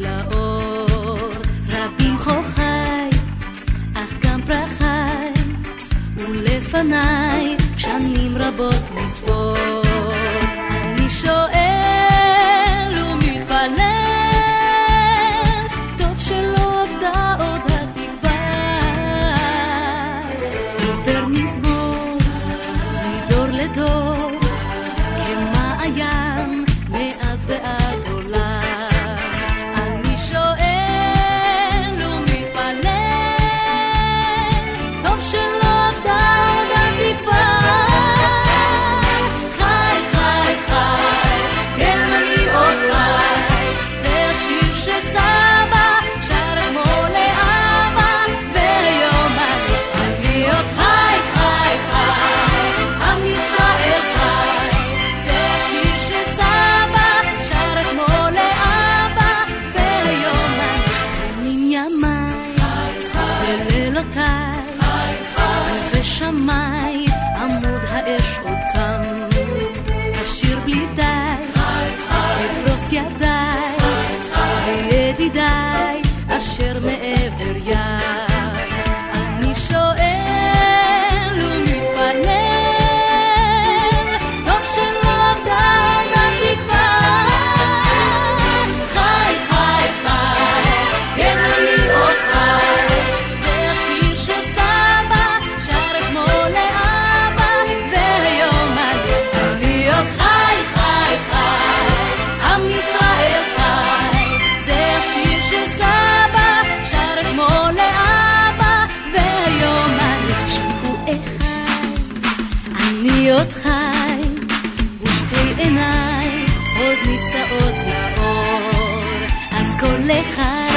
לאור, רבים חוכי, אך גם פרחי, ולפניי שנים רבות מספור. אני שואל ומתפלל, טוב שלא עבדה עוד התקווה. עובר מזמור מדור לדור, כמעיין מאז ועד עולם. אני שואל ומתפלל, טוב שלא עבדה עוד התקווה. חי חי חי, כן אני עוד חי, זה השיר שסבא שר כמו לאבא, ויום אני עוד חי חי חי, עם ישראל חי, זה השיר שסבא שר כמו לאבא, ויום ימים ימיי ולילותיי, ובשמיים עמוד האש עוד קם. אשיר בלי די, אפרוס ידיי, וידידיי אשר מעבר ים. אני שואל ומתפלל, טוב שלא עבדה עוד התקווה. חי חי חי, כן אני עוד חי, זה השיר שסבא שר כמו לאבא, ויום אני עוד חי חי חי, עם ישראל חי, זה השיר שסבא שר כמו לאבא, ויום שמעו אחד, אני עוד חי, ושתי עיניי עוד נישאות לאור, אז כל אחד